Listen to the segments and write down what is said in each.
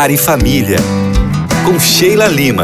Lar e Família, com Sheila Lima.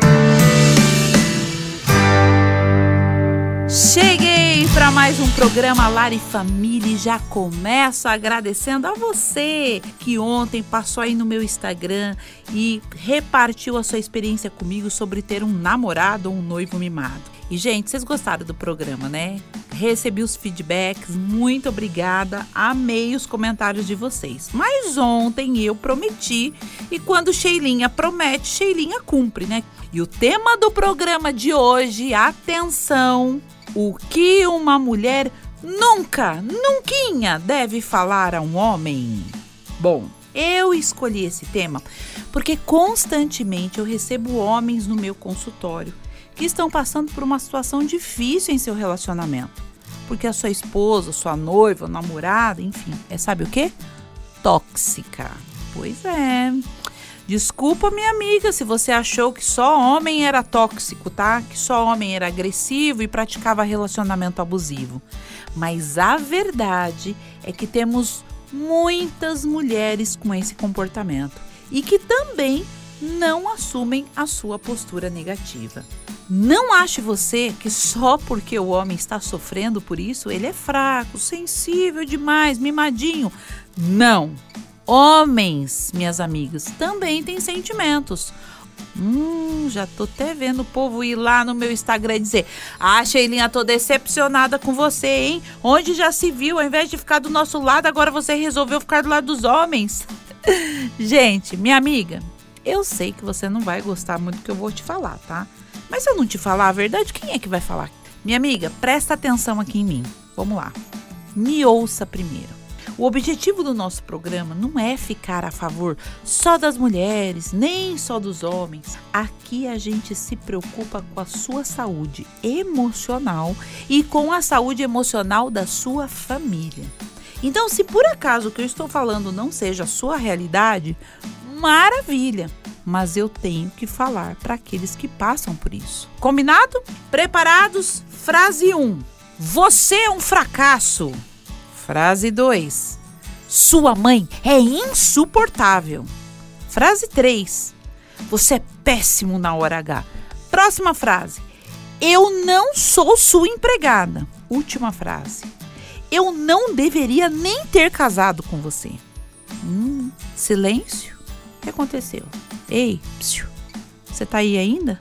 Cheguei para mais um programa Lar e Família e já começo agradecendo a você que ontem passou aí no meu Instagram e repartiu a sua experiência comigo sobre ter um namorado ou um noivo mimado. E, gente, vocês gostaram do programa, né? Recebi os feedbacks, muito obrigada, amei os comentários de vocês. Mas ontem eu prometi e quando Sheilinha promete, Sheilinha cumpre, né? E o tema do programa de hoje, atenção, o que uma mulher nunca deve falar a um homem? Bom, eu escolhi esse tema porque constantemente eu recebo homens no meu consultório que estão passando por uma situação difícil em seu relacionamento. Porque a sua esposa, sua noiva, namorada, enfim, sabe o quê? Tóxica. Pois é. Desculpa, minha amiga, se você achou que só homem era tóxico, tá? Que só homem era agressivo e praticava relacionamento abusivo. Mas a verdade é que temos muitas mulheres com esse comportamento e que também não assumem a sua postura negativa. Não ache você que só porque o homem está sofrendo por isso, ele é fraco, sensível demais, mimadinho. Não! Homens, minhas amigas, também têm sentimentos. Já tô até vendo o povo ir lá no meu Instagram e dizer: Sheilinha, tô decepcionada com você, hein? Onde já se viu, ao invés de ficar do nosso lado, agora você resolveu ficar do lado dos homens. Gente, minha amiga, eu sei que você não vai gostar muito do que eu vou te falar, tá? Mas se eu não te falar a verdade, quem é que vai falar? Minha amiga, presta atenção aqui em mim. Vamos lá. Me ouça primeiro. O objetivo do nosso programa não é ficar a favor só das mulheres, nem só dos homens. Aqui a gente se preocupa com a sua saúde emocional e com a saúde emocional da sua família. Então, se por acaso o que eu estou falando não seja a sua realidade, maravilha! Mas eu tenho que falar para aqueles que passam por isso. Combinado? Preparados? Frase 1. Você é um fracasso. Frase 2. Sua mãe é insuportável. Frase 3. Você é péssimo na hora H. Próxima frase. Eu não sou sua empregada. Última frase. Eu não deveria nem ter casado com você. Silêncio. O que aconteceu? Ei, você tá aí ainda?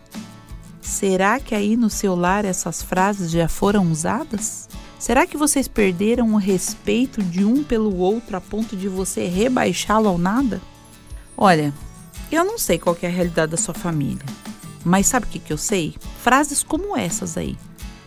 Será que aí no seu lar essas frases já foram usadas? Será que vocês perderam o respeito de um pelo outro a ponto de você rebaixá-lo ao nada? Olha, eu não sei qual que é a realidade da sua família, mas sabe o que eu sei? Frases como essas aí,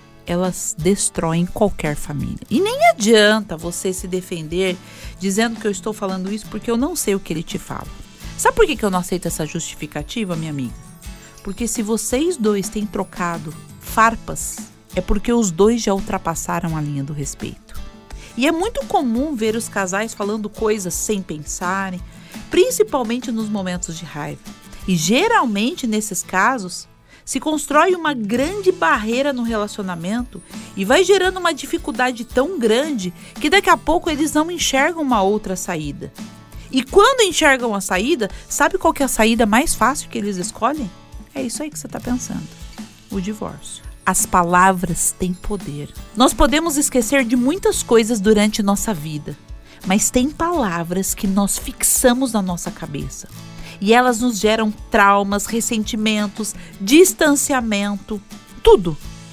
elas destroem qualquer família. E nem adianta você se defender dizendo que eu estou falando isso porque eu não sei o que ele te fala. Sabe por que eu não aceito essa justificativa, minha amiga? Porque se vocês dois têm trocado farpas, é porque os dois já ultrapassaram a linha do respeito. E é muito comum ver os casais falando coisas sem pensarem, principalmente nos momentos de raiva. E geralmente, nesses casos, se constrói uma grande barreira no relacionamento e vai gerando uma dificuldade tão grande que daqui a pouco eles não enxergam uma outra saída. E quando enxergam a saída, sabe qual que é a saída mais fácil que eles escolhem? É isso aí que você está pensando. O divórcio. As palavras têm poder. Nós podemos esquecer de muitas coisas durante nossa vida, mas tem palavras que nós fixamos na nossa cabeça. E elas nos geram traumas, ressentimentos, distanciamento, tudo,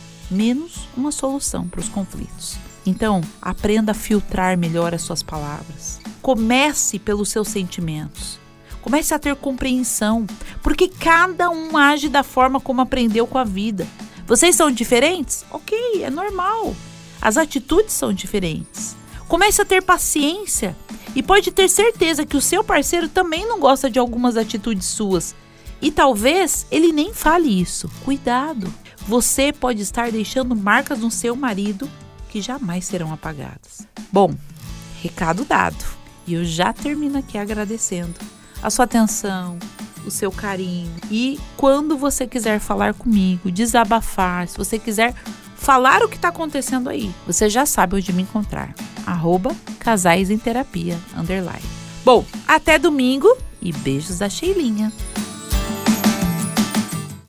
menos uma solução para os conflitos. Então, aprenda a filtrar melhor as suas palavras. Comece pelos seus sentimentos. Comece a ter compreensão, porque cada um age da forma como aprendeu com a vida. Vocês são diferentes? Ok, é normal. As atitudes são diferentes. Comece a ter paciência e pode ter certeza que o seu parceiro também não gosta de algumas atitudes suas. E talvez ele nem fale isso. Cuidado! Você pode estar deixando marcas no seu marido que jamais serão apagadas. Bom, recado dado. E eu já termino aqui agradecendo a sua atenção, o seu carinho. E quando você quiser falar comigo, desabafar, se você quiser falar o que está acontecendo aí, você já sabe onde me encontrar. @casaisemterapia_. Bom, até domingo e beijos da Sheilinha.